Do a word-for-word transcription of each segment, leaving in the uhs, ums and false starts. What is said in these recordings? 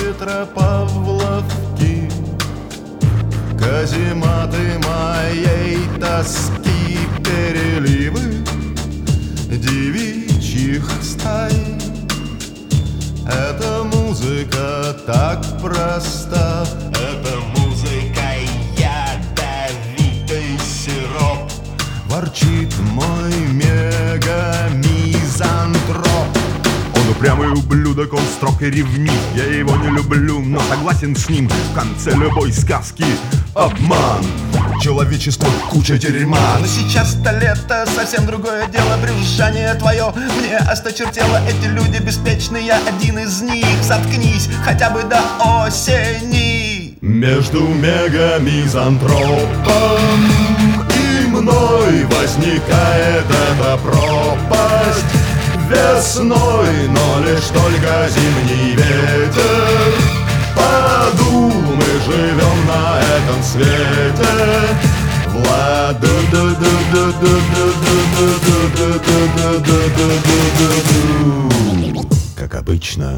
Петропавловки, казематы моей тоски, переливы девичьих стай. Эта музыка так проста, эта музыка ядовитый сироп. ворчит мой мега-мизантроп. Он упрямый ублюдок, он строг и ревнив. Я его не люблю, но согласен с ним. В конце любой сказки обман. Человечество куча дерьма. Но сейчас-то лето, совсем другое дело. Брюзжание твое мне осточертело. Эти люди беспечны, я один из них. Заткнись хотя бы до осени. Между мега-мизантропом и мной возникает эта пропасть. Весной, но лишь только зимний ветер. Поду, мы живем на этом свете. Владу, ду ду ду ду ду ду ду ду. Как обычно.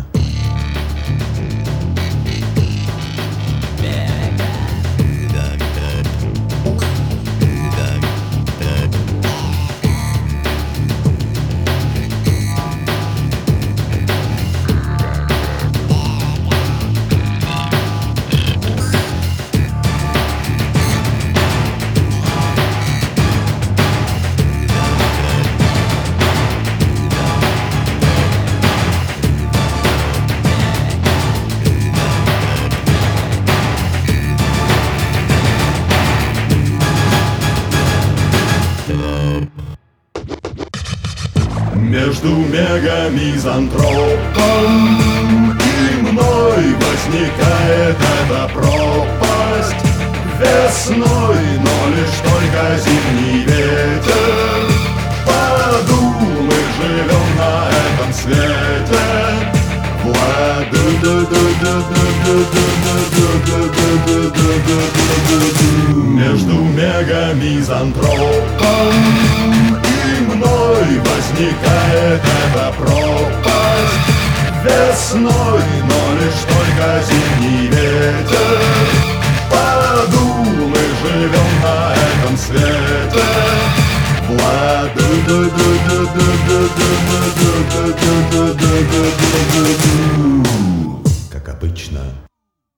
Между мега-мизантропом и мной возникает эта пропасть. Весной, но лишь только зимний ветер. Поду, мы живем на этом свете. Владу, ду ду ду ду ду ду ду ду. Между мега-мизантропом мной возникает эта пропасть. Весной, но лишь только зимний ветер. Поду, мы живем на этом свете. Владу, ду ду ду ду ду ду ду ду.